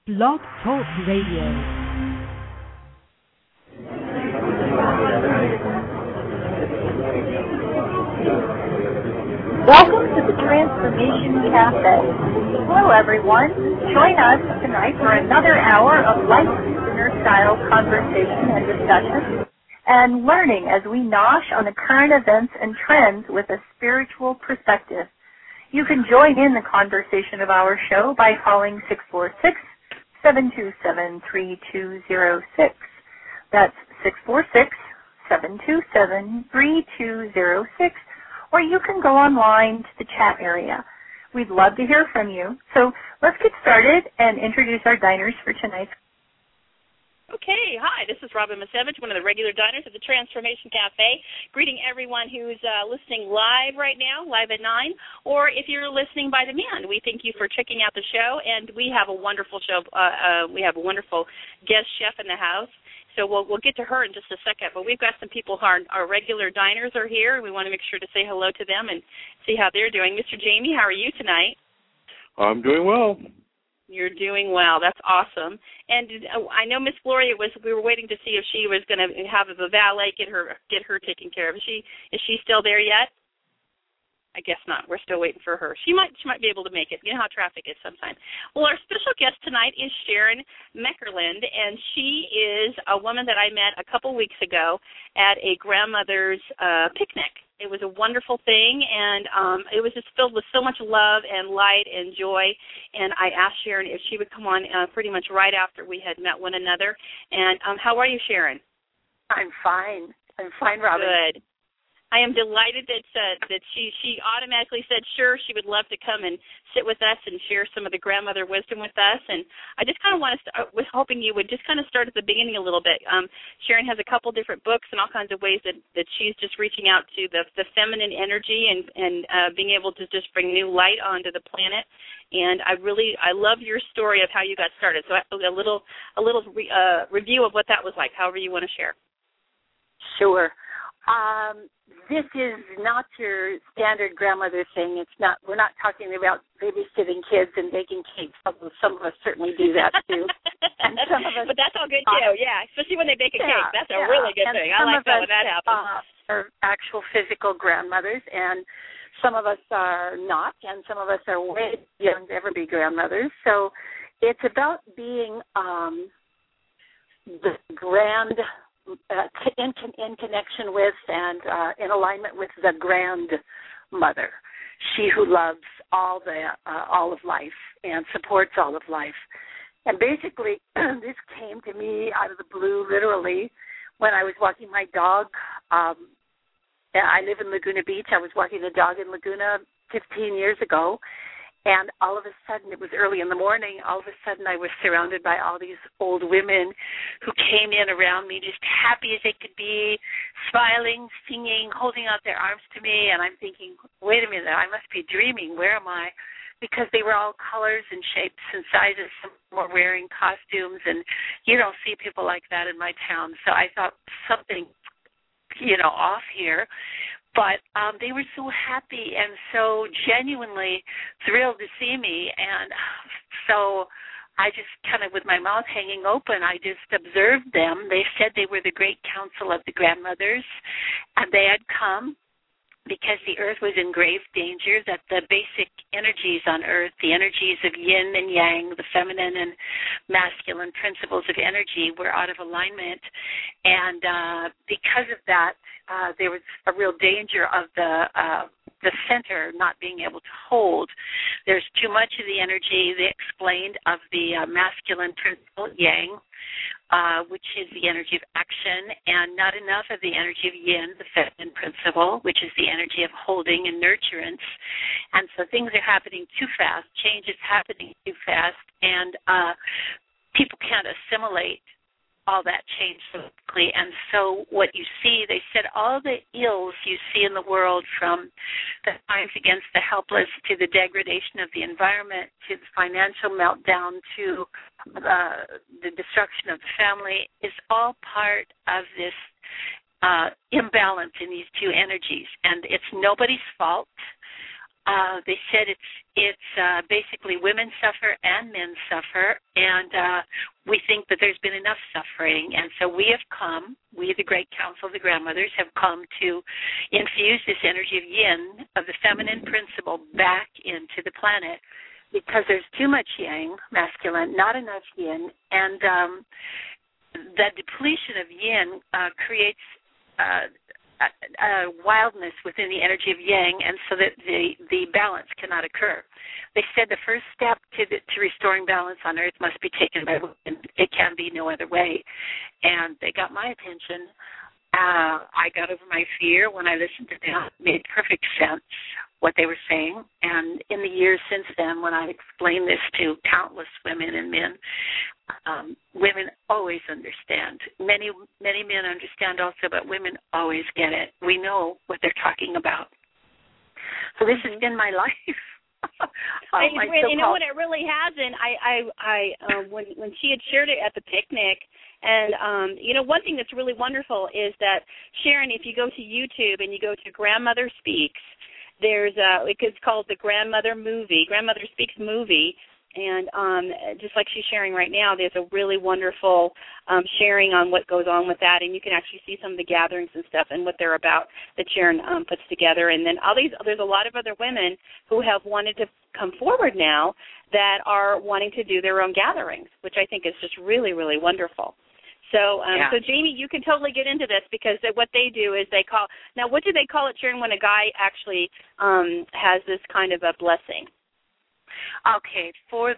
Blog Talk Radio. Welcome to the Transformation Cafe. Hello, everyone. Join us tonight for another hour of life-style conversation and discussion and learning as we nosh on the current events and trends with a spiritual perspective. You can join in the conversation of our show by calling 646-727-3206. That's 646-727-3206. Or you can go online to the chat area. We'd love to hear from you. So let's get started and introduce our diners for tonight. Okay, hi, this is Robin Misevich, one of the regular diners at the Transformation Cafe, greeting everyone who's listening live right now, live at 9, or if you're listening by demand. We thank you for checking out the show, and we have a wonderful show. We have a wonderful guest chef in the house, so we'll get to her in just a second, but we've got some people who are our regular diners are here, and we want to make sure to say hello to them and see how they're doing. Mr. Jamie, how are you tonight? I'm doing well. You're doing well. That's awesome. And I know Miss Gloria we were waiting to see if she was going to have the valet get her taken care of. Is she still there yet? I guess not. We're still waiting for her. She might be able to make it. You know how traffic is sometimes. Well, our special guest tonight is Sharon Meckerland, and she is a woman that I met a couple weeks ago at a grandmother's picnic. It was a wonderful thing, and it was just filled with so much love and light and joy. And I asked Sharon if she would come on pretty much right after we had met one another. And how are you, Sharon? I'm fine. Robin. Good. I am delighted that she automatically said sure, she would love to come and sit with us and share some of the grandmother wisdom with us. And I just kind of was hoping you would just kind of start at the beginning a little bit. Sharon has a couple different books and all kinds of ways that she's just reaching out to the feminine energy and being able to just bring new light onto the planet. And I love your story of how you got started. So a little review of what that was like, however you want to share. Sure. This is not your standard grandmother thing. We're not talking about babysitting kids and baking cakes, although some of us certainly do that too. And some of us, but that's all good too, yeah. Especially when they bake a cake. That's a really good thing. I like that when that happens. Are actual physical grandmothers, and some of us are not, and some of us are way young to ever be grandmothers. So it's about being the in connection with and in alignment with the grandmother, she who loves all of life and supports all of life. And basically, this came to me out of the blue, literally, when I was walking my dog. I live in Laguna Beach. I was walking the dog in Laguna 15 years ago. And all of a sudden, it was early in the morning, all of a sudden I was surrounded by all these old women who came in around me just happy as they could be, smiling, singing, holding out their arms to me. And I'm thinking, wait a minute, I must be dreaming. Where am I? Because they were all colors and shapes and sizes. Some were wearing costumes, and you don't see people like that in my town. So I thought something, off here. But they were so happy and so genuinely thrilled to see me. And so I just kind of, with my mouth hanging open, I just observed them. They said they were the great council of the grandmothers, and they had come because the earth was in grave danger, that the basic energies on earth, the energies of yin and yang, the feminine and masculine principles of energy, were out of alignment. And because of that, there was a real danger of the center not being able to hold. There's too much of the energy, they explained, of the masculine principle, yang, which is the energy of action, and not enough of the energy of yin, the feminine principle, which is the energy of holding and nurturance. And so things are happening too fast. Change is happening too fast, and people can't assimilate all that change so quickly. And so what you see, they said all the ills you see in the world, from the crimes against the helpless to the degradation of the environment to the financial meltdown to the destruction of the family, is all part of this imbalance in these two energies. And it's nobody's fault. They said it's basically women suffer and men suffer, and we think that there's been enough suffering, and so we, the Great Council of the Grandmothers, have come to infuse this energy of yin, of the feminine principle, back into the planet, because there's too much yang, masculine, not enough yin, and the depletion of yin creates wildness within the energy of yang, and so that the balance cannot occur. They said the first step to restoring balance on Earth must be taken by women. It can be no other way. And they got my attention. I got over my fear when I listened to them. It made perfect sense what they were saying. And in the years since then, when I explained this to countless women and men, women always understand. Many men understand also, but women always get it. We know what they're talking about. So this has been my life. You know what, it really hasn't. When she had shared it at the picnic, and one thing that's really wonderful is that, Sharon, if you go to YouTube and you go to Grandmother Speaks, there's it's called the Grandmother Speaks movie. And just like she's sharing right now, there's a really wonderful sharing on what goes on with that, and you can actually see some of the gatherings and stuff and what they're about that Sharon puts together. And then there's a lot of other women who have wanted to come forward now that are wanting to do their own gatherings, which I think is just really, really wonderful. So, So Jamie, you can totally get into this, because what they do is what do they call it, Sharon, when a guy actually has this kind of a blessing? Okay, for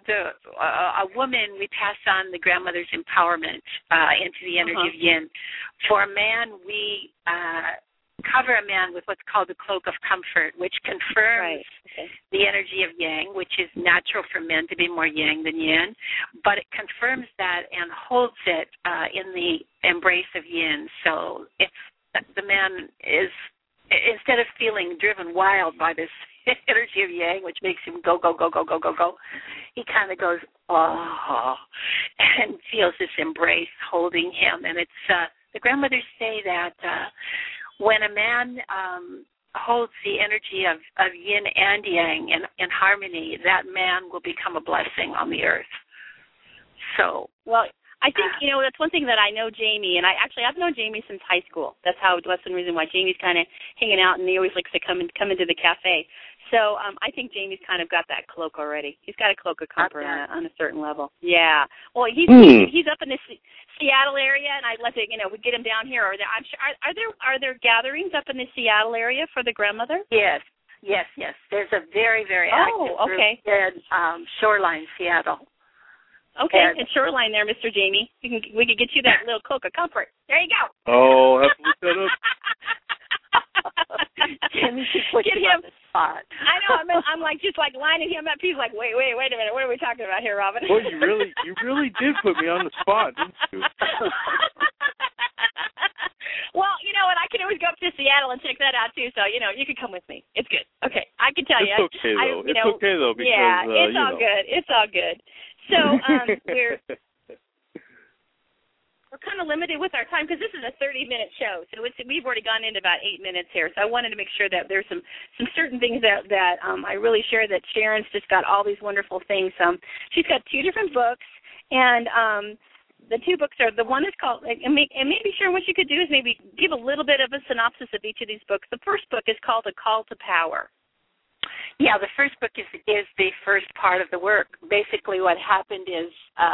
a woman, we pass on the grandmother's empowerment into the energy of yin. For a man, we cover a man with what's called the cloak of comfort, which confirms the energy of yang, which is natural for men to be more yang than yin, but it confirms that and holds it in the embrace of yin. So if the man is, instead of feeling driven wild by this energy of yang, which makes him go, go, go, go, go, go, go, he kind of goes, oh, and feels this embrace holding him. And it's the grandmothers say that when a man holds the energy of yin and yang in harmony, that man will become a blessing on the earth. So, well, I think, that's one thing that I know Jamie, and I've known Jamie since high school. That's the reason why Jamie's kind of hanging out, and he always likes to come into the cafe. So I think Jamie's kind of got that cloak already. He's got a cloak of comfort on a certain level. Yeah. Well, he's up in the Seattle area, and I'd let we get him down here. I'm sure, are there gatherings up in the Seattle area for the grandmother? Yes. There's a very, very active group in Shoreline, Seattle. Okay, and Shoreline there, Mr. Jamie. We could get you that little cloak of comfort. There you go. Oh, have to look that up. Jimmy, get him on the spot. I know. I'm just lining him up. He's like, wait a minute. What are we talking about here, Robin? Well, you really did put me on the spot, didn't you? Well, you know what? I can always go up to Seattle and check that out too. So you can come with me. It's good. Okay, I can tell you. It's okay though. It's okay though because it's all good. It's all good. So we're kind of limited with our time because this is a 30-minute show. So we've already gone into about 8 minutes here. So I wanted to make sure that there's some certain things that I really share, that Sharon's just got all these wonderful things. She's got 2 different books, and the 2 books are, the one is called, and maybe Sharon, what you could do is maybe give a little bit of a synopsis of each of these books. The first book is called A Call to Power. Yeah, the first book is the first part of the work. Basically what happened is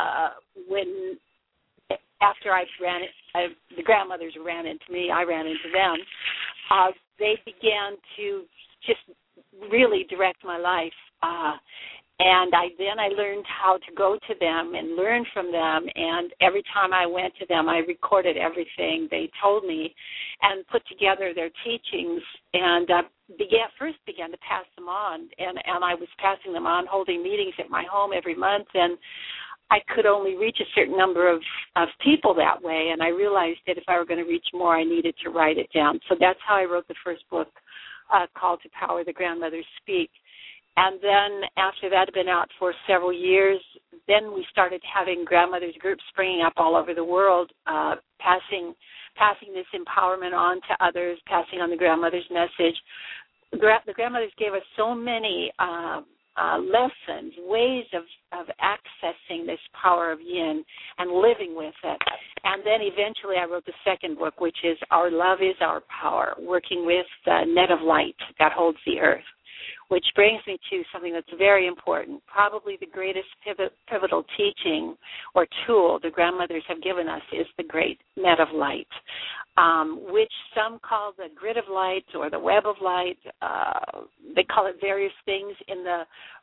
after the grandmothers ran into me, I ran into them, they began to just really direct my life. And I learned how to go to them and learn from them. And every time I went to them, I recorded everything they told me and put together their teachings and began to pass them on. And I was passing them on, holding meetings at my home every month. And I could only reach a certain number of people that way. And I realized that if I were going to reach more, I needed to write it down. So that's how I wrote the first book, Call to Power, The Grandmothers Speak. And then after that had been out for several years, then we started having grandmothers groups springing up all over the world, passing this empowerment on to others, passing on the grandmother's message. the grandmothers gave us so many lessons, ways of accessing this power of yin and living with it. And then eventually I wrote the second book, which is Our Love is Our Power, working with the net of light that holds the earth, which brings me to something that's very important. Probably the greatest pivotal teaching or tool the grandmothers have given us is the great net of light, which some call the grid of light or the web of light. They call it various things in the,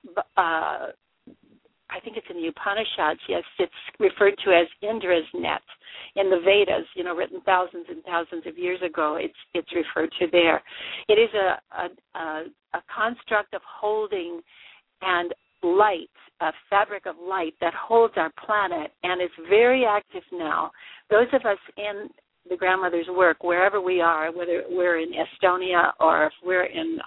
I think it's in the Upanishads, yes, it's referred to as Indra's net. In the Vedas, written thousands and thousands of years ago, it's referred to there. It is a construct of holding and light, a fabric of light that holds our planet and is very active now. Those of us in the grandmother's work, wherever we are, whether we're in Estonia or if we're in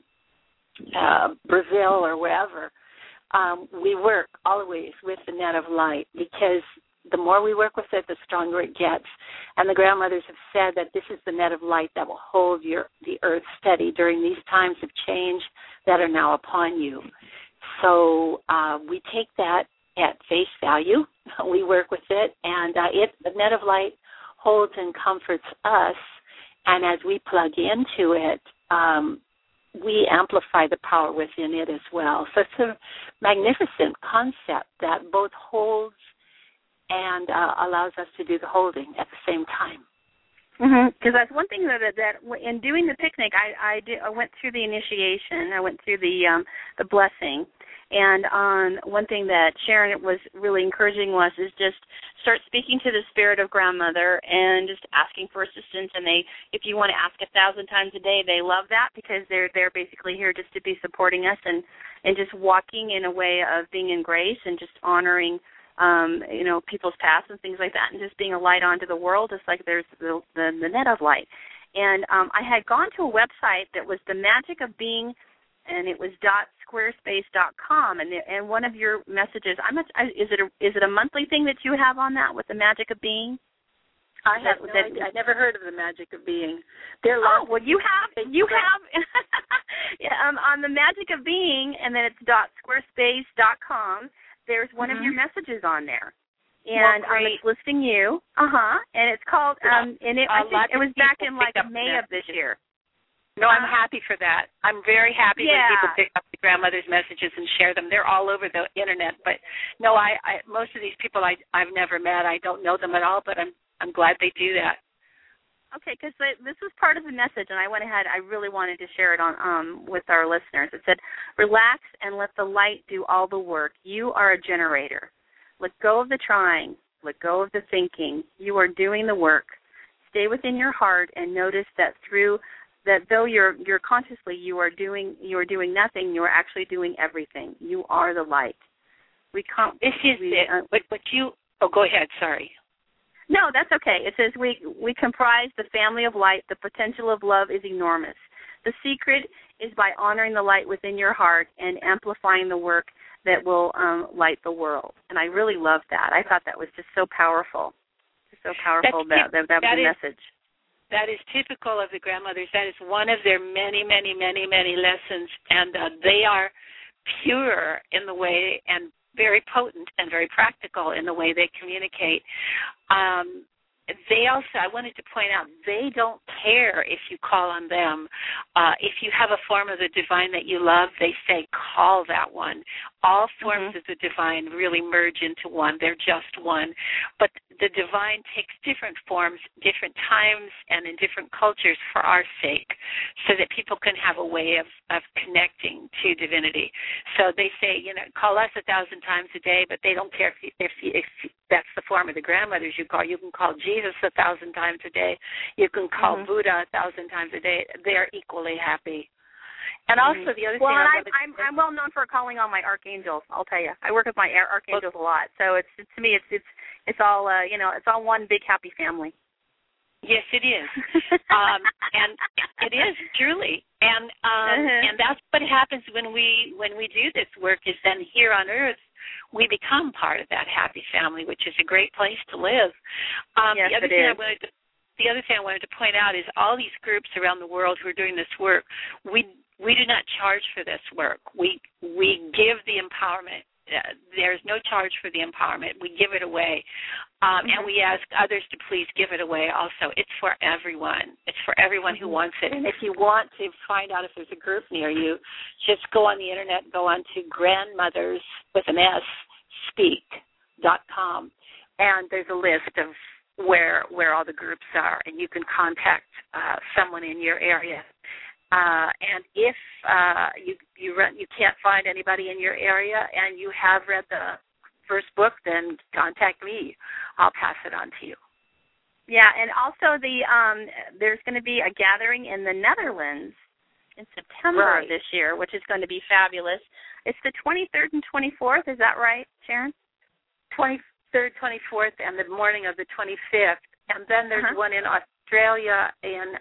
Brazil or wherever, we work always with the net of light, because the more we work with it, the stronger it gets. And the grandmothers have said that this is the net of light that will hold the earth steady during these times of change that are now upon you. So we take that at face value. We work with it, and the net of light holds and comforts us. And as we plug into it, we amplify the power within it as well. So it's a magnificent concept that both holds and allows us to do the holding at the same time. Because that's one thing that in doing the picnic, I went through the initiation. I went through the blessing, and one thing that Sharon was really encouraging was is just start speaking to the spirit of grandmother and just asking for assistance. And if you want to ask 1,000 times a day, they love that, because they're basically here just to be supporting us and just walking in a way of being in grace and just honoring people's paths and things like that, and just being a light onto the world, just like there's the net of light. And I had gone to a website that was The Magic of Being, and it was .squarespace.com, and one of your messages, is it a monthly thing that you have on that with The Magic of Being? I have no idea. I never heard of The Magic of Being. Well, you have on The Magic of Being, and then it's .squarespace.com. There's one of your messages on there, and it's listing you. And it's called I think it was back in like May of this year. No, I'm happy for that. I'm very happy when people pick up the grandmother's messages and share them. They're all over the internet, but no, I most of these people I've never met. I don't know them at all, but I'm glad they do that. Okay, because this was part of the message, and I went ahead. I really wanted to share it on with our listeners. It said, "Relax and let the light do all the work. You are a generator. Let go of the trying. Let go of the thinking. You are doing the work. Stay within your heart and notice that though you're consciously you are doing nothing, you are actually doing everything. You are the light." Go ahead. Sorry. No, that's okay. It says we comprise the family of light. The potential of love is enormous. The secret is by honoring the light within your heart and amplifying the work that will light the world. And I really loved that. I thought that was just so powerful. Just so powerful, that was the message. That is typical of the grandmothers. That is one of their many, many, many, many lessons. And they are pure in the way and very potent and very practical in the way they communicate. They also, I wanted to point out, they don't care if you call on them. If you have a form of the divine that you love, they say, call that one. All forms of the divine really merge into one. They're just one. But the divine takes different forms, different times, and in different cultures for our sake, so that people can have a way of connecting to divinity. So they say, call us 1,000 times a day, but they don't care if that's the form of the grandmothers you call. You can call Jesus 1,000 times a day. You can call Buddha 1,000 times a day. They're equally happy. And also the other thing, I'm well known for calling on my archangels. I'll tell you, I work with my archangels a lot. So to me, it's all it's all one big happy family. Yes, it is, and it is truly, and that's what happens when we do this work. Is then here on Earth, we become part of that happy family, which is a great place to live. Yes, The other thing I wanted to point out is all these groups around the world who are doing this work, we We do not charge for this work. We give the empowerment. There's no charge for the empowerment. We give it away. And we ask others to please give it away also. It's for everyone. It's for everyone who wants it. And if you want to find out if there's a group near you, just go on the Internet, go on to grandmothers, with an S, speak.com. And there's a list of where all the groups are, and you can contact someone in your area. And if you can't find anybody in your area and you have read the first book, then contact me. I'll pass it on to you. Yeah, and also there's going to be a gathering in the Netherlands in September of this year, which is going to be fabulous. It's the 23rd and 24th. Is that right, Sharon? 23rd, 24th, and the morning of the 25th. And then there's one in Australia in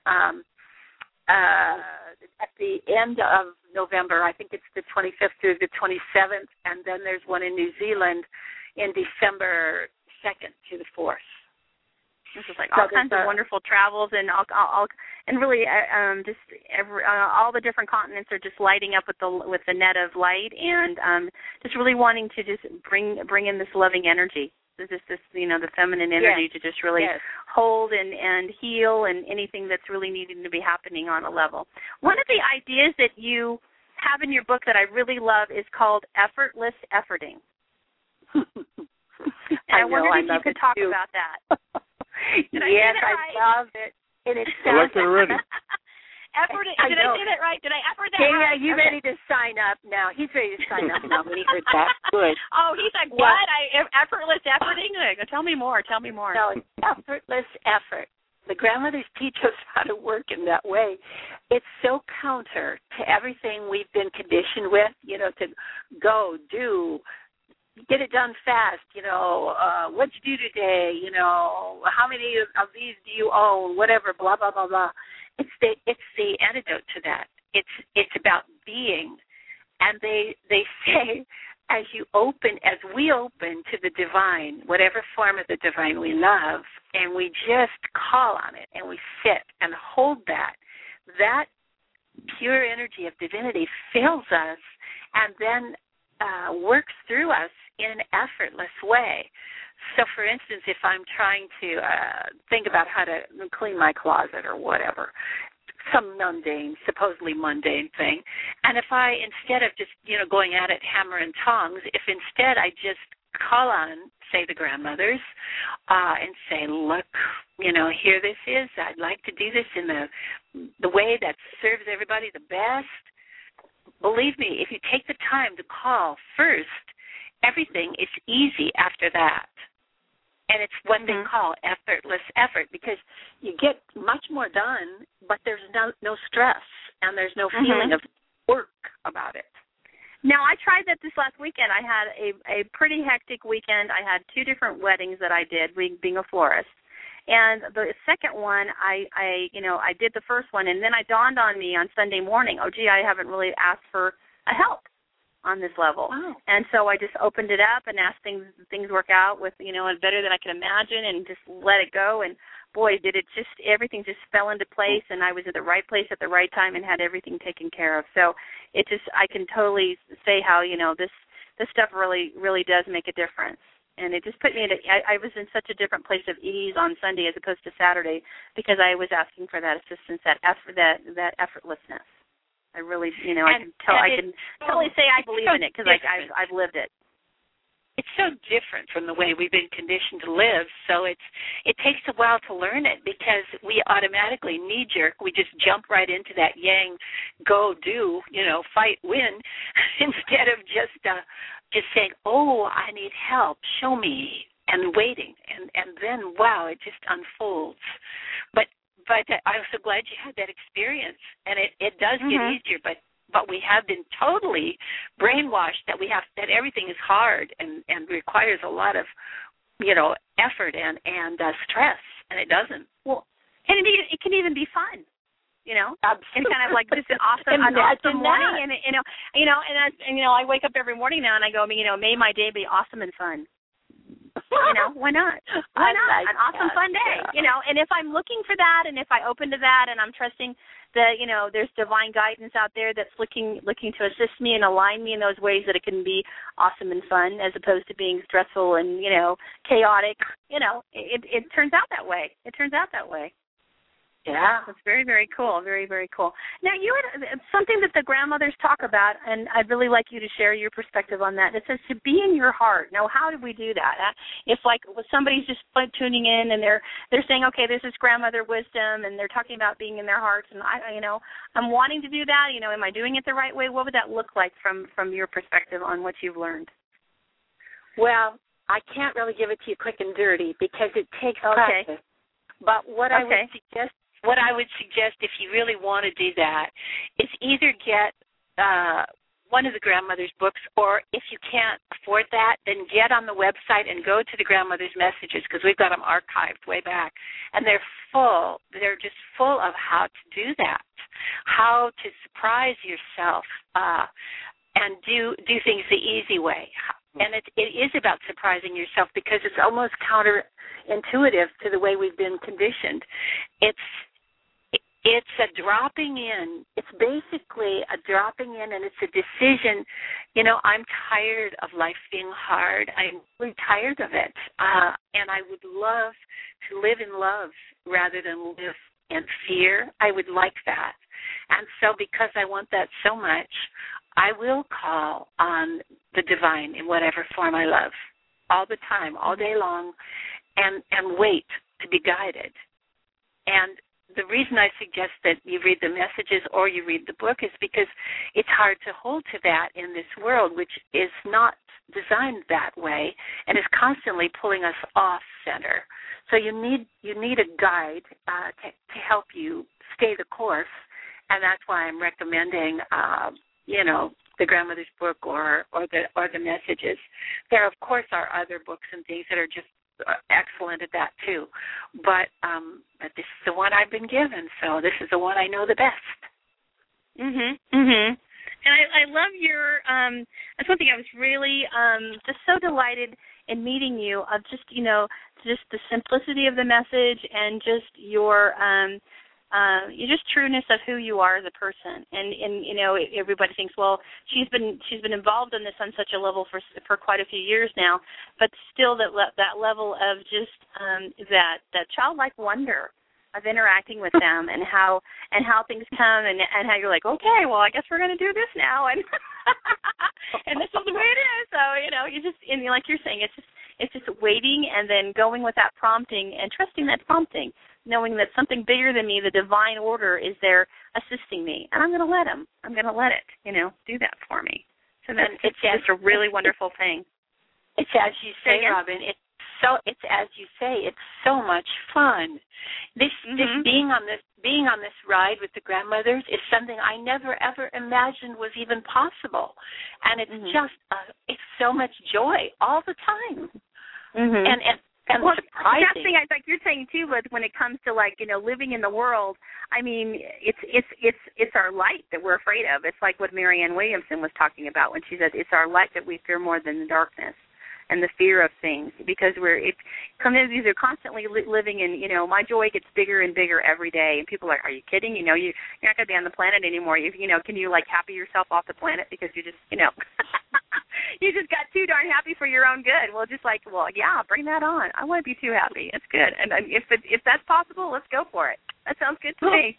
at the end of November. I think it's the 25th through the 27th. And then there's one in New Zealand in December 2nd to the 4th. This is like all kinds of wonderful travels, and really all the different continents are just lighting up with the net of light, and just really wanting to just bring in this loving energy. This the feminine energy to just really hold and heal, and anything that's really needing to be happening on a level. One of the ideas that you have in your book that I really love is called effortless efforting. And I wondered if you could talk about that. Yes, I love it. And it sounds I like it already. Did I say that right? Did I effort that Yeah, right? you ready to sign up now? He's ready to sign up now when he heard that. Good. Oh, he's like, what? Effortless efforting? Tell me more. No, it's effortless effort. The grandmothers teach us how to work in that way. It's so counter to everything we've been conditioned with, to go, do, get it done fast, what'd you do today, how many of these do you own, whatever, blah, blah, blah, blah. It's the antidote to that. It's about being. And they say as we open to the divine, whatever form of the divine we love, and we just call on it and we sit and hold that pure energy of divinity fills us and then works through us in an effortless way. So, for instance, if I'm trying to think about how to clean my closet or whatever, some supposedly mundane thing, and if I, instead of just, going at it hammer and tongs, if instead I just call on, say, the grandmothers, and say, look, here this is. I'd like to do this in the way that serves everybody the best. Believe me, if you take the time to call first, everything is easy after that. And it's what they call effortless effort, because you get much more done, but there's no stress and there's no feeling of work about it. Now, I tried that this last weekend. I had a pretty hectic weekend. I had 2 different weddings that I did, being a florist. And the second one, I did the first one, and then it dawned on me on Sunday morning, I haven't really asked for a help on this level. Wow. And so I just opened it up and asked things work out with, better than I could imagine, and just let it go. And boy, everything just fell into place, and I was at the right place at the right time and had everything taken care of. So I can totally say how, this stuff really, really does make a difference. And it just put me I was in such a different place of ease on Sunday as opposed to Saturday, because I was asking for that assistance, that effortlessness. I really, I can totally say I believe in it, because I've lived it. It's so different from the way we've been conditioned to live, so it takes a while to learn it, because we automatically knee-jerk. We just jump right into that yang, go, do, fight, win, instead of just saying, I need help, show me, and waiting, and then, wow, it just unfolds. But I'm so glad you had that experience, and it does get easier, but we have been totally brainwashed that everything is hard and requires a lot of, effort and stress, and it doesn't. Well, and it can even be fun. Absolutely. And kind of like just an awesome morning, and I wake up every morning now and I go, may my day be awesome and fun. why not? Why not? An awesome, fun day, And if I'm looking for that, and if I open to that, and I'm trusting that, there's divine guidance out there that's looking to assist me and align me in those ways that it can be awesome and fun, as opposed to being stressful and, chaotic. It turns out that way. It turns out that way. Yeah. It's very, very cool. Very, very cool. Now, you had something that the grandmothers talk about, and I'd really like you to share your perspective on that. It says to be in your heart. Now, how do we do that? If, somebody's just tuning in and they're saying, okay, this is grandmother wisdom, and they're talking about being in their hearts, and I'm wanting to do that. Am I doing it the right way? What would that look like from your perspective on what you've learned? Well, I can't really give it to you quick and dirty because it takes practice. But what I would suggest if you really want to do that is either get one of the grandmother's books, or if you can't afford that, then get on the website and go to the grandmother's messages, because we've got them archived way back, and they're just full of how to do that, how to surprise yourself and do things the easy way. And it is about surprising yourself, because it's almost counterintuitive to the way we've been conditioned. It's a dropping in. It's basically a dropping in, and it's a decision. I'm tired of life being hard. I'm really tired of it. And I would love to live in love rather than live in fear. I would like that. And so because I want that so much, I will call on the divine in whatever form I love, all the time, all day long, and wait to be guided. And the reason I suggest that you read the messages or you read the book is because it's hard to hold to that in this world, which is not designed that way and is constantly pulling us off center. So you need a guide to help you stay the course, and that's why I'm recommending the grandmother's book or the messages. There, of course, are other books and things that are just excellent at that too, but this is the one I've been given, so this is the one I know the best. And I love your. That's one thing I was really just so delighted in meeting you. Of just just the simplicity of the message and just your just trueness of who you are as a person. And everybody thinks, well, she's been involved in this on such a level for quite a few years now, but still that level of just that childlike wonder of interacting with them and how things come and how you're like, okay, well, I guess we're going to do this now, and and this is the way it is. So you just, and like you're saying, it's just waiting and then going with that prompting and trusting that prompting, knowing that something bigger than me, the divine order, is there assisting me, and I'm going to let him. I'm going to let it, do that for me. So then it's just a really wonderful thing. It's as you say, Robin. It's as you say. It's so much fun. This being on this ride with the grandmothers is something I never ever imagined was even possible, and it's just it's so much joy all the time, and well, surprising. That's the thing, like you're saying too, Liz, when it comes to living in the world. I mean, it's our light that we're afraid of. It's like what Marianne Williamson was talking about when she said it's our light that we fear more than the darkness and the fear of things, because communities are constantly living in, my joy gets bigger and bigger every day, and people are like, are you kidding? You're not going to be on the planet anymore. Can you happy yourself off the planet because you just, you just got too darn happy for your own good. Well, yeah, bring that on. I want to be too happy. It's good. And if that's possible, let's go for it. That sounds good to me.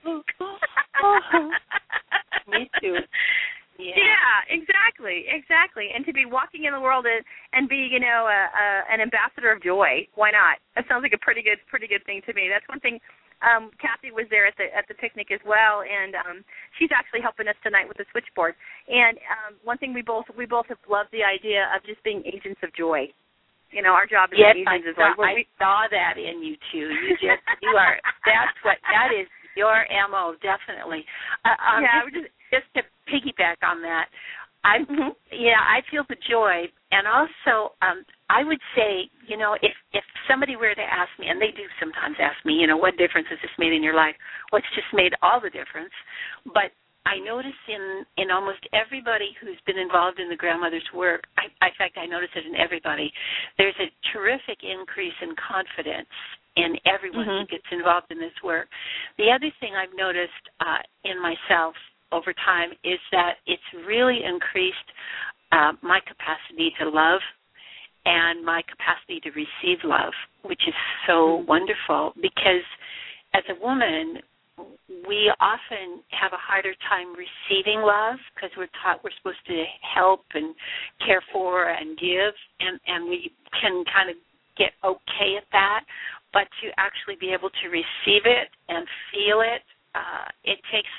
Me too. Yeah, exactly. And to be walking in the world and be, an ambassador of joy, why not? That sounds like a pretty good thing to me. That's one thing. Kathy was there at the picnic as well, and she's actually helping us tonight with the switchboard. And one thing we both have loved the idea of just being agents of joy. Our job is agents of joy. I saw that in you too. You are. That is your MO, definitely. Just to piggyback on that, I feel the joy, and also I would say, if somebody were to ask me, and they do sometimes ask me, what difference has this made in your life? Well, it's just made all the difference. But I notice in almost everybody who's been involved in the grandmother's work, in fact, I notice it in everybody, there's a terrific increase in confidence in everyone who gets involved in this work. The other thing I've noticed in myself over time is that it's really increased my capacity to love and my capacity to receive love, which is so wonderful, because as a woman, we often have a harder time receiving love because we're taught we're supposed to help and care for and give, and we can kind of get okay at that. But to actually be able to receive it and feel it, it takes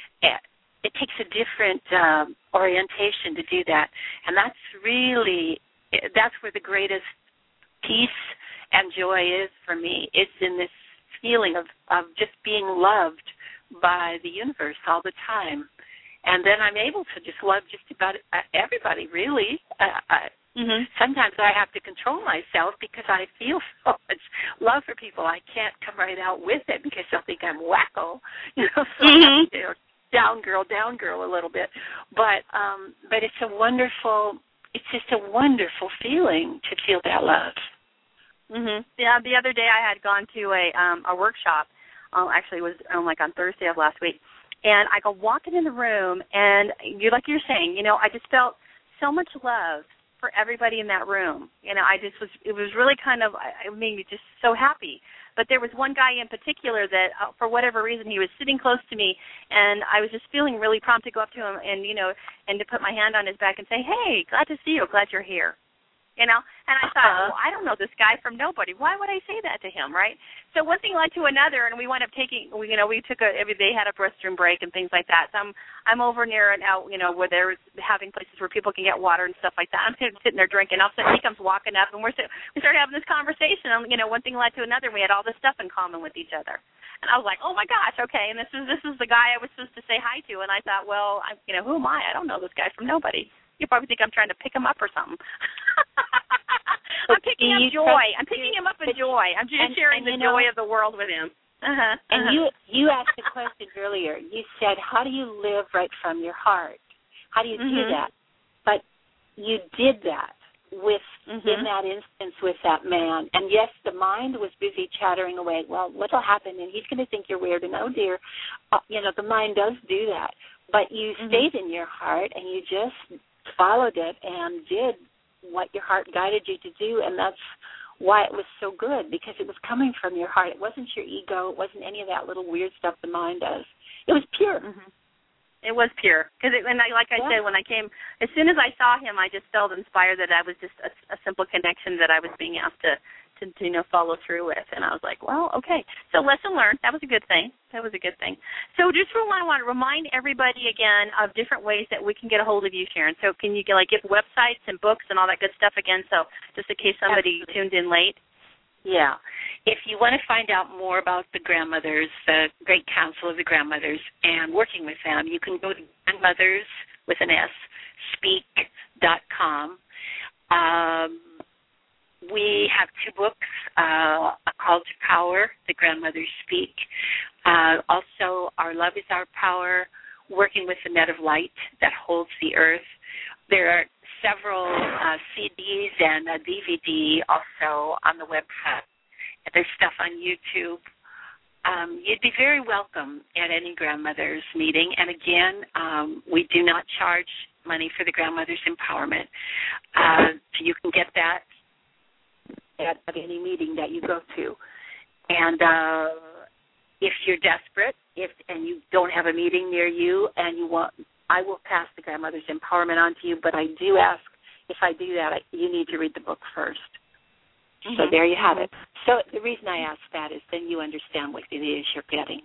a different orientation to do that, and that's where the greatest peace and joy is for me. It's in this feeling of just being loved by the universe all the time. And then I'm able to just love just about everybody, really. Sometimes I have to control myself because I feel so much love for people. I can't come right out with it because they'll think I'm wacko, so I have to, down girl a little bit. But it's just a wonderful feeling to feel that love. Yeah, the other day I had gone to a workshop. Actually, it was like on Thursday of last week, and I go walking in the room, and like you're saying, I just felt so much love for everybody in that room. It was really kind of, it made me just so happy. But there was one guy in particular that, for whatever reason, he was sitting close to me, and I was just feeling really prompt to go up to him and and to put my hand on his back and say, "Hey, glad to see you. Glad you're here." And I thought, well, I don't know this guy from nobody. Why would I say that to him, right? So one thing led to another, and we wound up taking, they had a restroom break and things like that. So I'm over near and out, where they're having places where people can get water and stuff like that. I'm sitting there drinking. All of a sudden he comes walking up, and we started having this conversation. And, one thing led to another. We had all this stuff in common with each other. And I was like, oh my gosh, okay. And this is the guy I was supposed to say hi to. And I thought, well, who am I? I don't know this guy from nobody. You probably think I'm trying to pick him up or something. I'm picking up joy. I'm picking him up in joy. I'm just sharing the joy of the world with him. And you asked a question earlier. You said, how do you live right from your heart? How do you do that? But you did that in that instance with that man. And yes, the mind was busy chattering away. Well, what'll happen? And he's going to think you're weird. And oh dear, the mind does do that. But you stayed in your heart, and you just followed it and did what your heart guided you to do, and that's why it was so good, because it was coming from your heart. It wasn't your ego. It wasn't any of that little weird stuff the mind does. It was pure. It was pure. Like I said, when I came, as soon as I saw him, I just felt inspired that I was just a simple connection that I was being asked to follow through with. And I was like, well, okay. So lesson learned. That was a good thing. So just I want to remind everybody again of different ways that we can get a hold of you, Sharon. So can you give websites and books and all that good stuff again? So just in case somebody tuned in late. Yeah. If you want to find out more about the grandmothers, the Great Council of the Grandmothers, and working with them, you can go to grandmothers with an S, speak.com. We have 2 books, A Call to Power, The Grandmothers Speak. Also, Our Love is Our Power, Working with the Net of Light That Holds the Earth. There are several CDs and a DVD also on the website. There's stuff on YouTube. You'd be very welcome at any grandmother's meeting. And again, we do not charge money for the Grandmother's Empowerment. So you can get that at any meeting that you go to. And if you're desperate, and you don't have a meeting near you, and you want, I will pass the Grandmother's Empowerment on to you, but I do ask, if I do that, you need to read the book first. So there you have it. So the reason I ask that is then you understand what it is you're getting.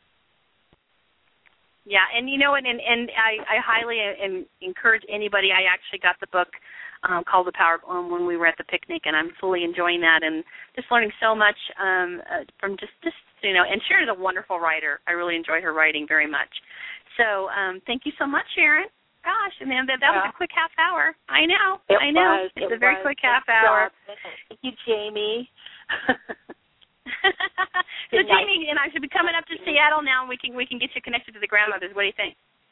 Yeah, and I highly encourage anybody. I actually got the book called The Power when we were at the picnic, and I'm fully enjoying that and just learning so much from just and Sharon's a wonderful writer. I really enjoy her writing very much. So thank you so much, Sharon. Gosh, and then that was a quick half hour. I know. It's a very quick half hour. Thank you, Jamie. So Jamie and I should be coming up to Seattle now, and we can get you connected to the grandmothers. What do you think?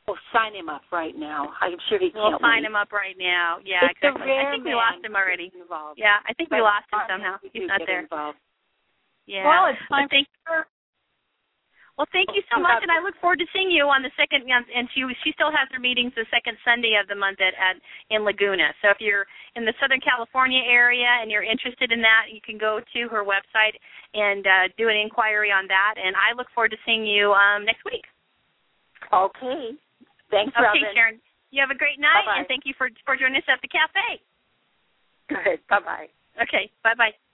Oh, sign him up right now. I'm sure he can't. We'll sign him up right now. Yeah, it's exactly. I think we lost him already. Involved. Yeah, I think we lost him somehow. He's not there. Involved. Yeah. Well, it's time Well, thank you so much, and I look forward to seeing you on the second. And she still has her meetings the second Sunday of the month in Laguna. So if you're in the Southern California area and you're interested in that, you can go to her website and do an inquiry on that. And I look forward to seeing you next week. Okay. Thanks, Okay, Robin. Sharon. You have a great night, Bye-bye. and thank you for joining us at the cafe. Good. Bye-bye. Okay. Bye-bye.